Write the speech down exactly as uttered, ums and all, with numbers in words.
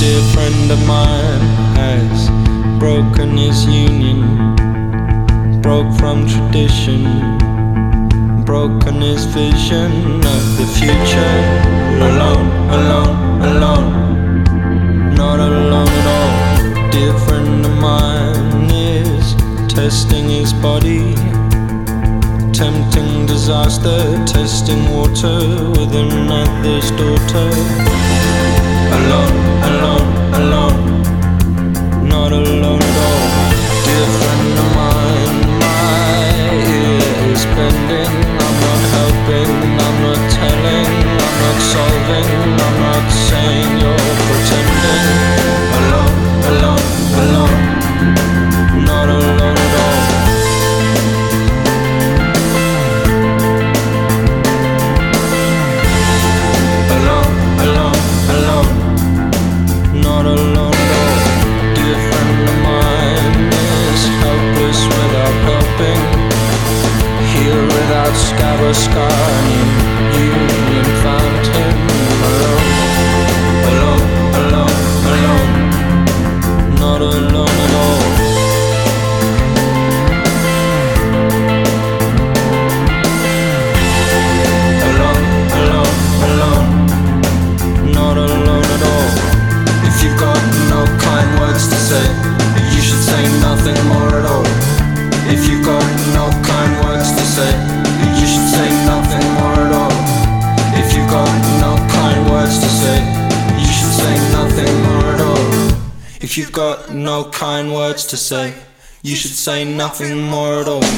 dear friend of mine has broken his union, broke from tradition, broken his vision of the future. Alone, alone, alone, not alone at all. Dear friend of mine is testing his body, tempting disaster, testing water with another's daughter. Alone, alone, alone, not alone at all. Dear friend of mine, my ear is bending. I'm not helping, I'm not telling, I'm not solving, I'm not saying you're pretending. Alone, alone, alone, not alone at all. Alone, alone, alone, not alone at all. Dear friend of mine is helpless without helping, here without scab or scar. Union found him alone, alone, alone, alone, not alone at all. Alone, alone, alone, not alone at all. If you've got no kind words to say, you should say nothing more at all. If you've got no kind words to say, you should say nothing more at all. If you've got no kind words to say, you should say nothing more at all. If you've got no kind words to say, you should say nothing more at all.